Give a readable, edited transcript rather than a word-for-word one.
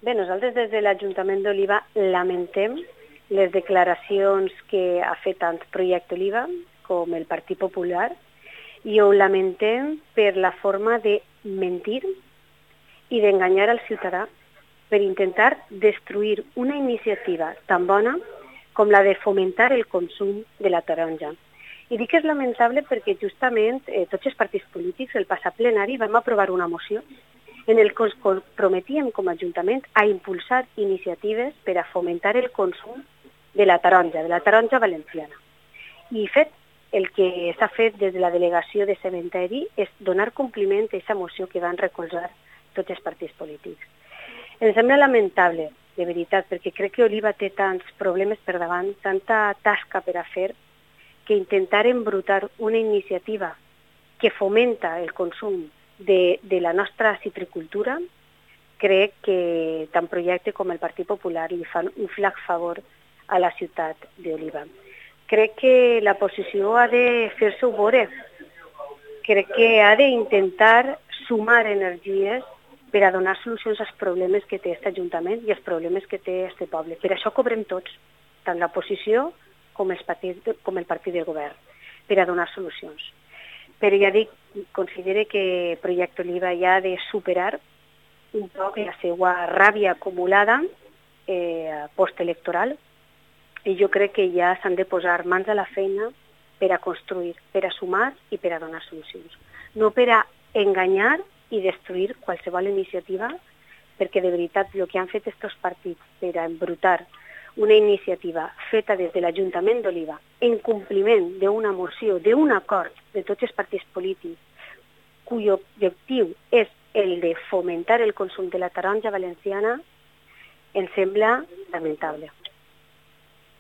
Bé, nosaltres des de l'Ajuntament d'Oliva lamentem les declaracions que ha fet tant Projecte Oliva com el Partit Popular i ho lamentem per la forma de mentir i d'enganyar al ciutadà per intentar destruir una iniciativa tan bona com la de fomentar el consum de la taronja. I dic que és lamentable perquè justament tots els partits polítics, el passat plenari, vam aprovar una moció en el que ens comprometíem com a Ajuntament a impulsar iniciatives per a fomentar el consum de la taronja valenciana. I el que s'ha fet des de la delegació de cementeri és donar compliment a aquesta moció que van recolzar tots els partits polítics. Em sembla lamentable, de veritat, perquè crec que Oliva té tants problemes per davant, tanta tasca per a fer, que intentar embrutar una iniciativa que fomenta el consum de la nostra citricultura, crec que tant Projecte com el Partit Popular li fan un flac favor a la ciutat d'Oliva. Crec que la posició ha de fer-se-ho veure. Crec que ha d'intentar sumar energies per a donar solucions als problemes que té aquest Ajuntament i als problemes que té aquest poble. Per això cobrem tots, tant l'oposició com el partit del govern, per a donar solucions. Però ja dic, considero que Projecte Oliva ja ha de superar un poc la seva ràbia acumulada postelectoral i jo crec que ja s'han de posar mans a la feina per a construir, per a sumar i per a donar solucions. No per a enganyar i destruir qualsevol iniciativa, perquè de veritat el que han fet aquests partits per a embrutar una iniciativa feta des de l'Ajuntament d'Oliva en compliment d'una moció, d'un acord de tots els partits polítics, cuyo objectiu és el de fomentar el consum de la taronja valenciana, em sembla lamentable.